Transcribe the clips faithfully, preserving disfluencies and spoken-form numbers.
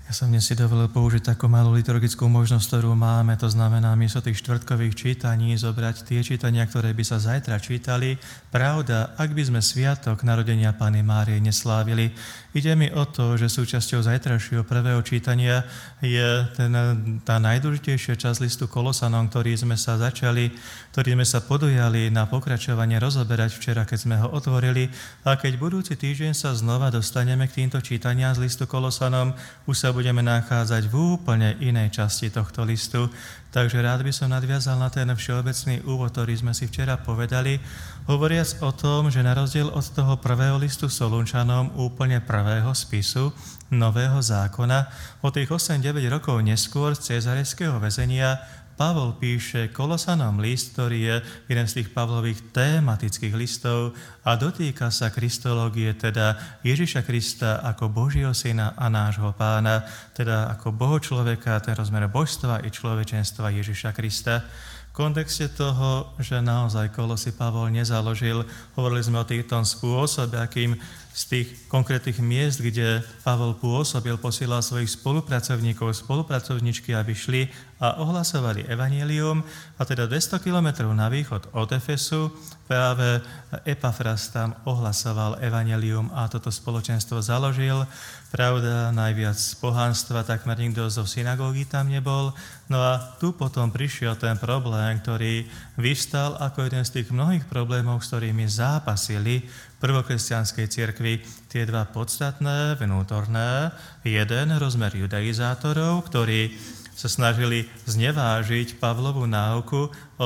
Ja som dnes si dovolil použiť takú malú liturgickú možnosť, ktorú máme, to znamená miesto tých štvrtkových čítaní zobrať tie čítania, ktoré by sa zajtra čítali. Pravda, ak by sme sviatok narodenia Panny Márie neslávili, ide mi o to, že súčasťou zajtrajšieho prvého čítania je ten, tá najdôležitejšia časť listu Kolosanom, ktorý sme sa začali, ktorý sme sa podujali na pokračovanie rozoberať včera, keď sme ho otvorili. A keď budúci týždeň sa znova dostaneme k týmto čítaniam z listu Kolosanom, už sa budeme nachádzať v úplne inej časti tohto listu. Takže rád by som nadviazal na ten všeobecný úvod, ktorý sme si včera povedali, hovoriac o tom, že na rozdiel od toho prvého listu Solunčanom, úplne prvého spisu Nového zákona, o tých osem deväť rokov neskôr z cezarejského väzenia Pavol píše Kolosanom list, ktorý je jeden z tých Pavlových tématických listov a dotýka sa kristológie, teda Ježiša Krista ako Božieho syna a nášho pána, teda ako bohočloveka, ten rozmer božstva i človečenstva Ježiša Krista. V kontexte toho, že naozaj Kolosy Pavol nezaložil, hovorili sme o týchto spôsobe, akým z tých konkrétnych miest, kde Pavol pôsobil, posielal svojich spolupracovníkov, spolupracovníčky, aby šli a ohlasovali evanjelium. A teda dvesto kilometrov na východ od Efesu práve Epafras tam ohlasoval evanjelium a toto spoločenstvo založil. Pravda, najviac z pohánstva, takmer nikto zo synagógy tam nebol. No a tu potom prišiel ten problém, ktorý vyvstal ako jeden z tých mnohých problémov, s ktorými zápasili prvokresťanskej cirkvi tie dva podstatné, vnútorné. Jeden rozmer judaizátorov, ktorí sa snažili znevážiť Pavlovú náuku o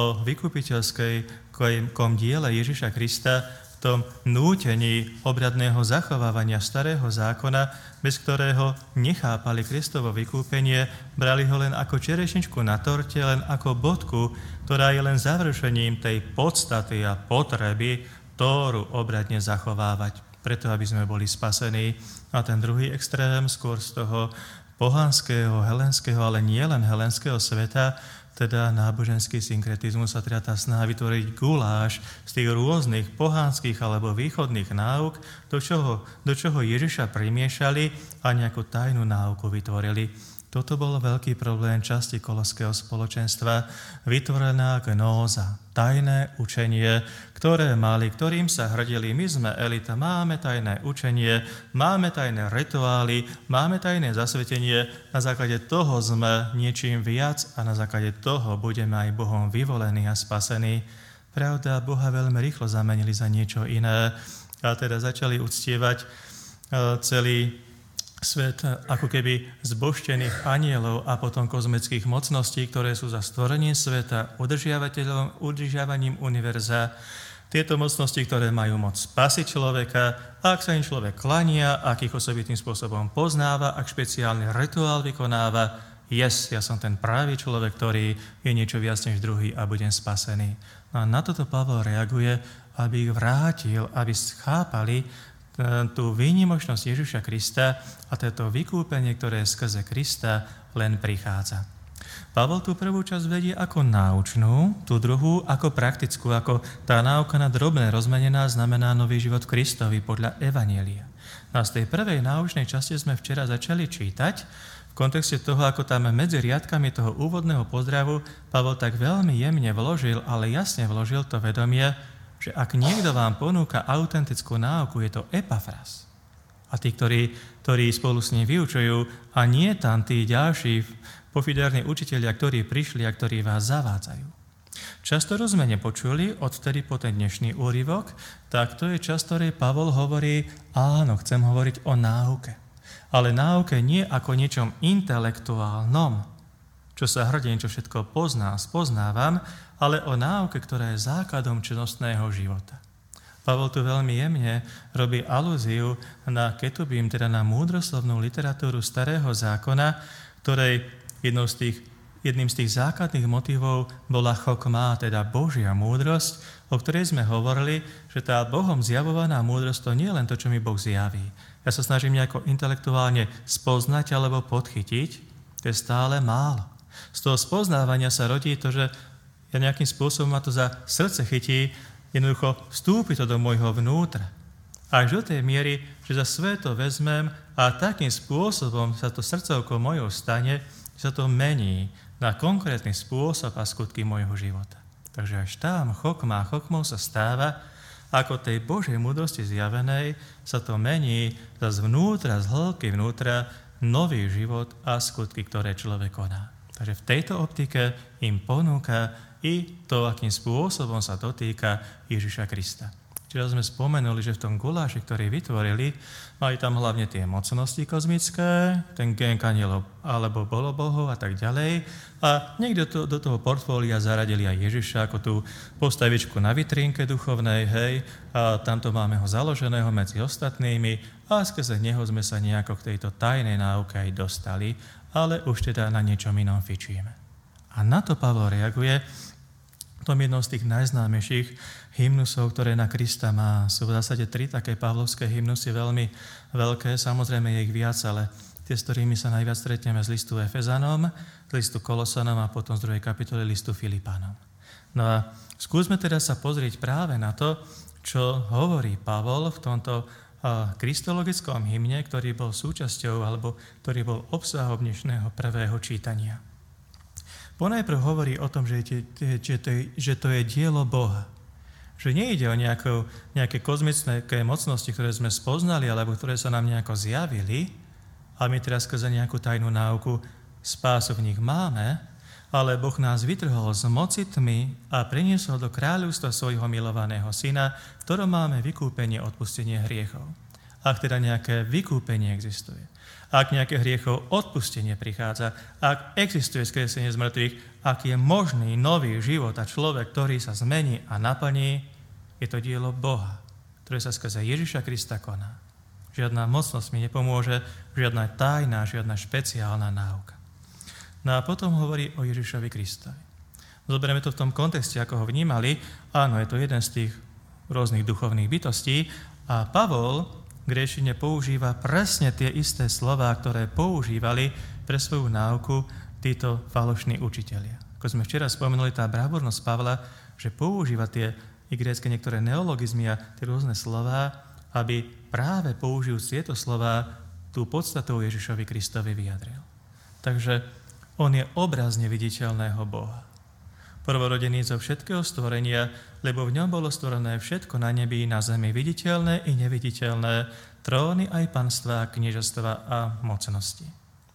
vykupiteľskom diele Ježiša Krista, v tom nútení obradného zachovávania starého zákona, bez ktorého nechápali Kristovo vykúpenie, brali ho len ako čerešničku na torte, len ako bodku, ktorá je len završením tej podstaty a potreby Tóru obradne zachovávať, preto aby sme boli spasení. A ten druhý extrém, skôr z toho pohanského, helenského, ale nie len helenského sveta, teda náboženský synkretizmus, a teda tá snaha vytvoriť guláš z tých rôznych pohanských alebo východných náuk, do čoho, do čoho Ježiša primiešali a nejakú tajnú náuku vytvorili. Toto bol veľký problém časti koloského spoločenstva, vytvorená gnóza, tajné učenie, ktoré mali, ktorým sa hrdili. My sme elita, máme tajné učenie, máme tajné rituály, máme tajné zasvetenie, na základe toho sme niečím viac a na základe toho budeme aj Bohom vyvolení a spasení. Pravda, Boha veľmi rýchlo zamenili za niečo iné a teda začali uctievať celý svet ako keby zbožtených anielov a potom kozmických mocností, ktoré sú za stvorenie sveta, udržiavateľom, udržiavaním univerza. Tieto mocnosti, ktoré majú moc spasiť človeka, a ak sa im človek klania, ak ich osobitým spôsobom poznáva, ak špeciálny rituál vykonáva, yes, ja som ten pravý človek, ktorý je niečo viac než druhý a budem spasený. No a na toto Pavol reaguje, aby ich vrátil, aby chápali tú výnimočnosť Ježiša Krista a toto vykúpenie, ktoré skrze Krista len prichádza. Pavol tú prvú časť vedie ako náučnú, tú druhú ako praktickú, ako tá náuka na drobné rozmenená znamená nový život Kristovi podľa evanjelia. No a z tej prvej náučnej časti sme včera začali čítať. V kontexte toho, ako tam medzi riadkami toho úvodného pozdravu Pavol tak veľmi jemne vložil, ale jasne vložil to vedomie, že ak niekto vám ponúka autentickú náuku, je to Epafras. A tí, ktorí, ktorí spolu s ním vyučujú, a nie tam tí ďalší pofidérni učitelia, ktorí prišli a ktorí vás zavádzajú. Často sme nepočuli, odtedy po ten dnešný úryvok, tak to je čas, ktorej Pavol hovorí, áno, chcem hovoriť o náuke. Ale náuke nie ako niečom intelektuálnom, čo sa hrdím, čo všetko poznám, spoznávam, ale o náuke, ktorá je základom čnostného života. Pavol tu veľmi jemne robí alúziu na ketubím, teda na múdroslovnú literatúru starého zákona, ktorej jednou z tých, jedným z tých základných motivov bola chokmá, teda Božia múdrosť, o ktorej sme hovorili, že tá Bohom zjavovaná múdrosť to nie je len to, čo mi Boh zjaví. Ja sa snažím nejako intelektuálne spoznať alebo podchytiť, to je stále málo. Z toho spoznávania sa rodí to, že ja nejakým spôsobom ma to za srdce chytí, jednoducho vstúpi to do môjho vnútra. až do tej miery, že za sveto vezmem a takým spôsobom sa to srdcovkou mojou stane, že sa to mení na konkrétny spôsob a skutky mojho života. Takže až tam chokma a chokmou sa stáva, ako tej Božej múdrosti zjavenej sa to mení zase vnútra, z hĺbky vnútra, nový život a skutky, ktoré človek koná. Takže v tejto optike im ponúka i to, akým spôsobom sa dotýka Ježiša Krista. Čiže sme spomenuli, že v tom guláši, ktorý vytvorili, mali tam hlavne tie mocnosti kozmické, ten gen kanielov alebo bolobohov a tak ďalej. A niekde to, do toho portfólia zaradili aj Ježiša ako tú postavičku na vitrínke duchovnej, hej, a tamto máme ho založeného medzi ostatnými a skrze neho sme sa nejako k tejto tajnej náuke aj dostali, ale už teda na niečom inom fičíme. A na to Pavol reaguje v tom jednom z tých najznámejších hymnusov, ktoré na Krista má. Sú v zásade tri také pavlovské hymnusy, veľmi veľké, samozrejme je ich viac, ale tie, s ktorými sa najviac stretneme z listu Efezanom, z listu Kolosanom a potom z druhej kapitoly listu Filipánom. No a skúsme teda sa pozrieť práve na to, čo hovorí Pavol v tomto kristologickom hymne, ktorý bol súčasťou, alebo ktorý bol obsahom dnešného prvého čítania. Ponajprv hovorí o tom, že, je, že, to, je, že to je dielo Boha. Že nejde o nejakou, nejaké kozmické mocnosti, ktoré sme spoznali, alebo ktoré sa nám nejako zjavili, a my teraz skrze nejakú tajnú náuku spásu v nich máme, ale Boh nás vytrhol z moci tmy a priniesol do kráľovstva svojho milovaného syna, v ktorom máme vykúpenie, odpustenie hriechov. Ak teda nejaké vykúpenie existuje, ak nejaké hriechov odpustenie prichádza, ak existuje skresenie z mŕtvych, ak je možný nový život a človek, ktorý sa zmení a naplní, je to dielo Boha, ktoré sa skrze Ježiša Krista koná. Žiadna mocnosť mi nepomôže, žiadna tajná, žiadna špeciálna náuka. No a potom hovorí o Ježišovi Kristovi. Zoberieme to v tom kontexte, ako ho vnímali. Áno, je to jeden z tých rôznych duchovných bytostí a Pavol v gréčtine používa presne tie isté slová, ktoré používali pre svoju náuku títo falošní učitelia. Ako sme včera spomenuli, tá bravúrnosť Pavla, že používa tie i grécke niektoré neologizmy a tie rôzne slová, aby práve použijúc tieto slová tú podstatu Ježišovi Kristovi vyjadril. Takže on je obraz neviditeľného Boha. Prvorodený zo všetkého stvorenia, lebo v ňom bolo stvorené všetko na nebi, na zemi, viditeľné i neviditeľné, tróny aj panstvá, kniežastva a mocnosti.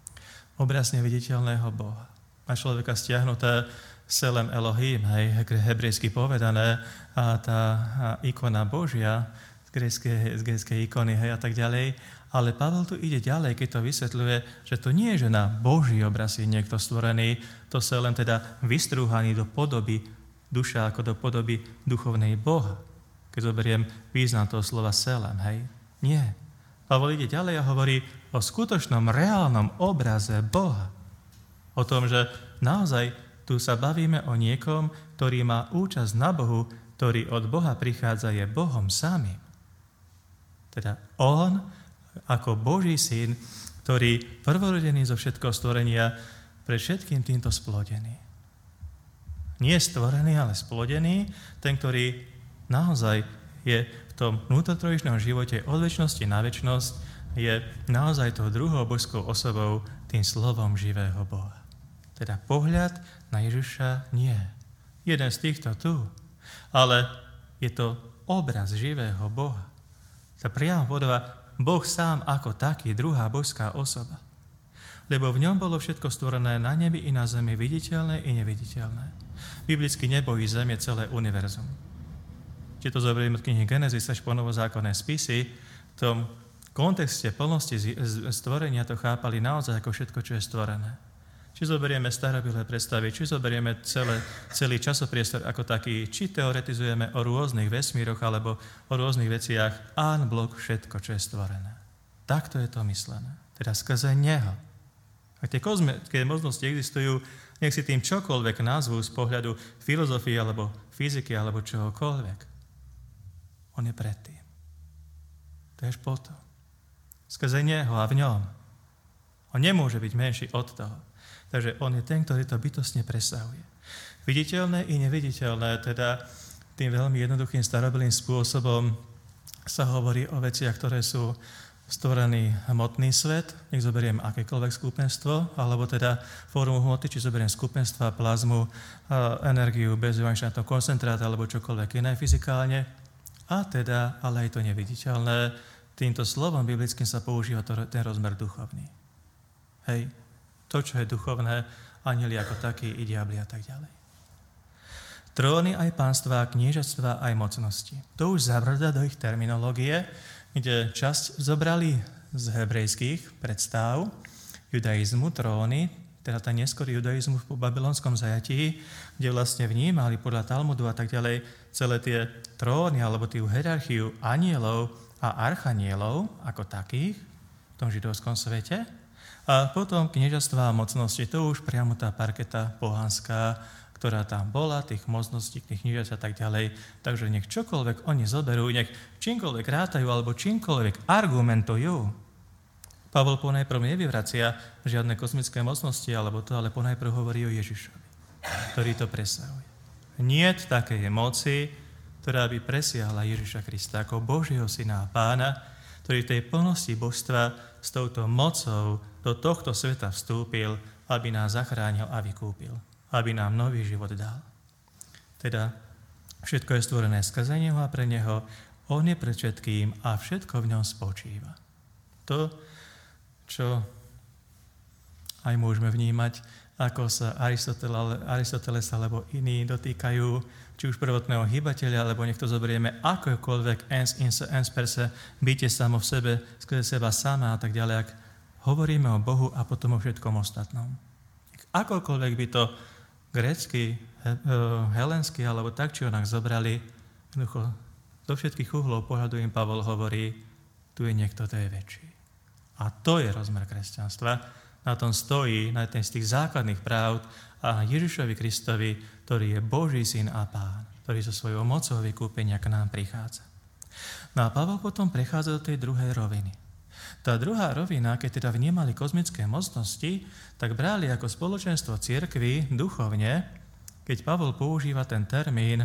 Obraz neviditeľného Boha. A človeka stiahnuté Selem Elohim, hej, hebrejsky povedané, a tá ikona Božia, z gréckej, z gréckej ikony, hej, a tak ďalej. Ale Pavel tu ide ďalej, keď to vysvetľuje, že to nie je, že na Boží obraz je niekto stvorený, to sa len teda vystrúhaný do podoby duša, ako do podoby duchovnej Boha. Keď zoberiem význam toho slova Selem, hej. Nie. Pavel ide ďalej a hovorí o skutočnom, reálnom obraze Boha. O tom, že naozaj tu sa bavíme o niekom, ktorý má účasť na Bohu, ktorý od Boha prichádza, je Bohom samým. Teda on, ako Boží syn, ktorý prvorodený zo všetkého stvorenia, pre všetkým týmto splodený. Nie stvorený, ale splodený, ten, ktorý naozaj je v tom vnútrotrojičnom živote od večnosti na večnosť, je naozaj tou druhou božskou osobou, tým slovom živého Boha. Teda pohľad na Ježiša nie. Jeden z týchto tu, ale je to obraz živého Boha. Sa priamo podobá Boh sám ako taký, druhá božská osoba. Lebo v ňom bolo všetko stvorené na nebi i na zemi, viditeľné i neviditeľné. Biblicky nebo i zem je celé univerzum. Či to zoberieme od knihy Genesis až po novozákonné spisy, v tom kontexte plnosti stvorenia to chápali naozaj ako všetko, čo je stvorené. Či zoberieme starobilé predstavy, či zoberieme celé, celý časopriestor ako taký, či teoretizujeme o rôznych vesmíroch alebo o rôznych veciach, en bloc všetko, čo je stvorené. Takto je to myslené. Teda skrze neho. A tie kozmické možnosti existujú, nech si tým čokoľvek nazvú z pohľadu filozofie alebo fyziky alebo čohokoľvek. On je predtým. To je až potom. Skrze neho a v ňom. On nemôže byť menší od toho. Takže on je ten, ktorý to bytostne presahuje. Viditeľné i neviditeľné, teda tým veľmi jednoduchým starobilým spôsobom sa hovorí o veciach, ktoré sú stvorený hmotný svet, nech zoberiem akékoľvek skupenstvo, alebo teda formu hmoty, či zoberiem skupenstva, plazmu, energiu, bezvývančný koncentrát, alebo čokoľvek iné fyzikálne. A teda, ale aj to neviditeľné, týmto slovom biblickým sa používa to, ten rozmer duchovný. Hej, to, čo je duchovné, anjeli ako takí, i diabli a tak ďalej. Tróny aj pánstva, kniežatstva aj mocnosti. To už zavrda do ich terminológie, kde časť zobrali z hebrejských predstav judaizmu, tróny, teda ten neskorý judaizmus po babylonskom zajatí, kde vlastne vnímali podľa Talmudu a tak ďalej celé tie tróny alebo tú hierarchiu anielov a archanielov ako takých v tom židovskom svete. A potom kniežatstvá a mocnosti, to už priamo tá parketa pohanská, ktorá tam bola, tých mocností, tých kniežat a tak ďalej. Takže nech čokoľvek oni zoberú, nech čímkoľvek rátajú alebo čímkoľvek argumentujú. Pavol ponajprv nevyvracia žiadne kozmické mocnosti alebo to, ale ponajprv hovorí o Ježišovi, ktorý to presahuje. Niet takej moci, ktorá by presiahla Ježiša Krista ako Božieho syna a pána, ktorý v tej plnosti božstva s touto mocou do tohto sveta vstúpil, aby nás zachránil a vykúpil, aby nám nový život dal. Teda všetko je stvorené skrze Neho a pre Neho, On je pred všetkým a všetko v ňom spočíva. To, čo aj môžeme vnímať, ako sa Aristoteles alebo iní dotýkajú, či už prvotného hýbateľa, alebo nech to zoberieme akokoľvek ens, ens, ens per se, byte samo v sebe, skrze seba sama a tak ďalej, ak hovoríme o Bohu a potom o všetkom ostatnom. Akokoľvek by to grécky, helenský alebo tak, či onak zobrali, jednoducho do všetkých uhlov pohľadu im Pavol hovorí, tu je niekto, to je väčší. A to je rozmer kresťanstva. Na tom stojí, na ten z tých základných práv a Ježišovi Kristovi, ktorý je Boží syn a pán, ktorý so svojou mocou vykúpenia k nám prichádza. No a Pavol potom prechádza do tej druhej roviny. Tá druhá rovina, keď teda vnímali kozmické mocnosti, tak brali ako spoločenstvo cirkvi duchovne, keď Pavol používa ten termín e,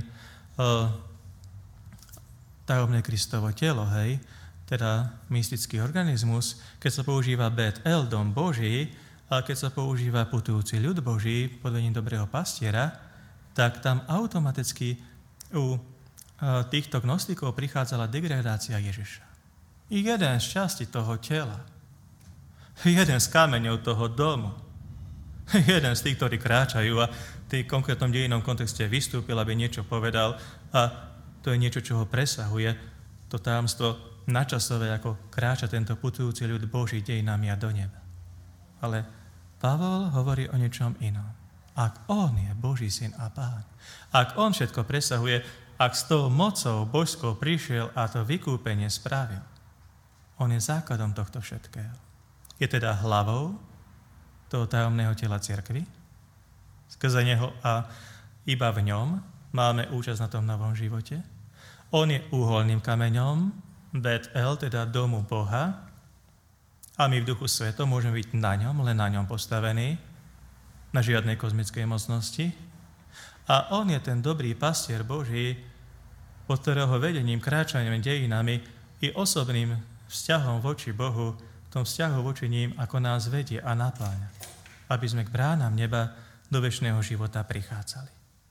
tajomné Kristovo telo, hej, teda mystický organizmus, keď sa používa Bet El, dom Boží, a keď sa používa putujúci ľud Boží pod vedením dobrého pastiera, tak tam automaticky u e, týchto gnostikov prichádzala degradácia Ježiša. I jeden z časti toho tela, jeden z kameňov toho domu, jeden z tých, ktorí kráčajú a v tej konkrétnom dejinnom kontexte vystúpil, aby niečo povedal a to je niečo, čo ho presahuje, to tajomstvo načasové, ako kráča tento putujúci ľud Boží dejinami a do neba. Ale Pavol hovorí o niečom inom. Ak on je Boží syn a pán, ak on všetko presahuje, ak s tou mocou božskou prišiel a to vykúpenie spravil, on je základom tohto všetkého. Je teda hlavou toho tajomného tela cirkvi. Skrze neho a iba v ňom máme účasť na tom novom živote. On je úholným kameňom, Bet El, teda domu Boha. A my v duchu svetom môžeme byť na ňom, len na ňom postavení, na žiadnej kozmickej mocnosti. A on je ten dobrý pastier Boží, pod ktorého vedením, kráčaním dejinami i osobným vzťahom voči Bohu, v tom vzťahu voči ním, ako nás vedie a napáňa, aby sme k bránam neba do večného života prichádzali.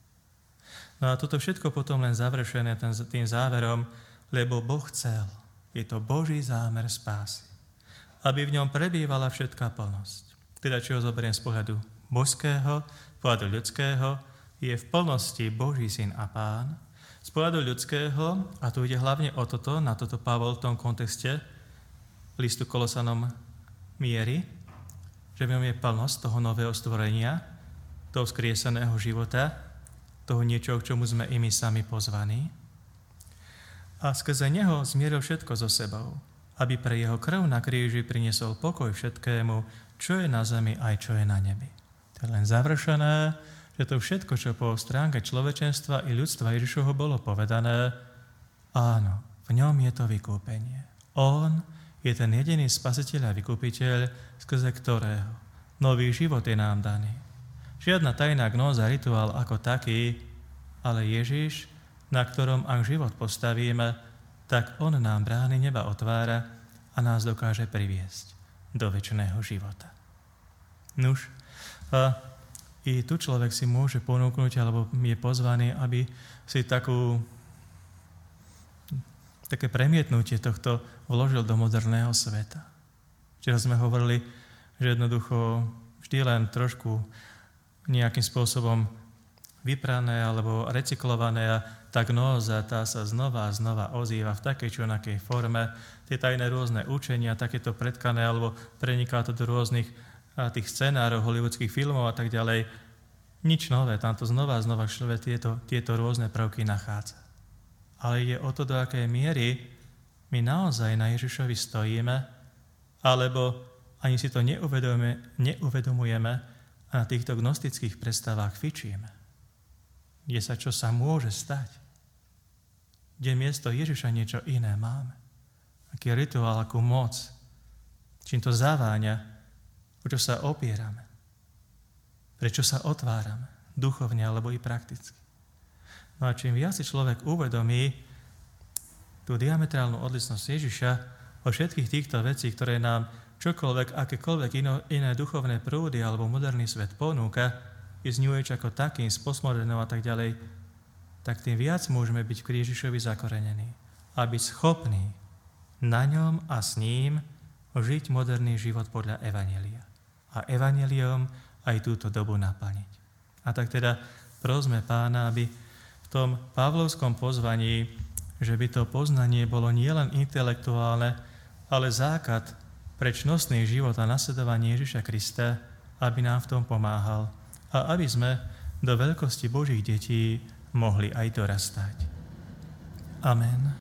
No a toto všetko potom len završené tým záverom, lebo Boh chcel, je to Boží zámer spásy, aby v ňom prebývala všetká plnosť. Teda, čo ho zoberiem z pohľadu božského, z pohľadu ľudského, je v plnosti Boží syn a pán. Z pohľadu ľudského, a tu ide hlavne o toto, na toto Pavol v tom kontexte listu Kolosanom mierí, že v ňom je plnosť toho nového stvorenia, toho vzkrieseného života, toho niečoho, k čomu sme i my sami pozvaní. A skrze neho zmieril všetko so sebou, aby pre jeho krv na kríži priniesol pokoj všetkému, čo je na zemi aj čo je na nebi. To je len završené, že to všetko, čo po stránke človečenstva i ľudstva Ježišovho bolo povedané, áno, v ňom je to vykúpenie. On je ten jediný spasiteľ a vykúpiteľ, skrze ktorého nový život je nám daný. Žiadna tajná gnóza, rituál ako taký, ale Ježiš, na ktorom ak život postavíme, tak on nám brány neba otvára a nás dokáže priviesť do večného života. Nuž, a i tu človek si môže ponúknuť, alebo je pozvaný, aby si takú, také premietnutie tohto vložil do moderného sveta. Včera sme hovorili, že jednoducho vždy len trošku nejakým spôsobom vyprané alebo recyklované a tá gnóza, tá sa znova a znova ozýva v takej či onakej forme. Tie tajné rôzne učenia, takéto predkané, alebo preniká to do rôznych a tých scenárov, hollywoodských filmov a tak ďalej. Nič nové, tamto znova a znova človek tieto, tieto rôzne prvky nachádza. Ale je o to, do akej miery my naozaj na Ježišovi stojíme, alebo ani si to neuvedomujeme, neuvedomujeme a na týchto gnostických predstavách fičíme. Kde sa čo sa môže stať? Kde miesto Ježiša niečo iné máme? Aký rituál, akú moc? Čím to zaváňa? O čo sa opierame? Prečo sa otvárame? Duchovne alebo i prakticky. No a čím viac si človek uvedomí tú diametrálnu odlišnosť Ježiša o všetkých týchto vecí, ktoré nám čokoľvek, akékoľvek ino, iné duchovné prúdy alebo moderný svet ponúka, i z New Age ako takým, s postmodernou a tak ďalej, tak tým viac môžeme byť v Ježišovi zakorenení. A byť schopní na ňom a s ním žiť moderný život podľa evanjelia. A evanjeliom aj túto dobu naplniť. A tak teda prosme Pána, aby v tom pavlovskom pozvaní, že by to poznanie bolo nielen intelektuálne, ale základ pre čnostný život a nasledovanie Ježiša Krista, aby nám v tom pomáhal a aby sme do veľkosti Božích detí mohli aj dorastať. Amen.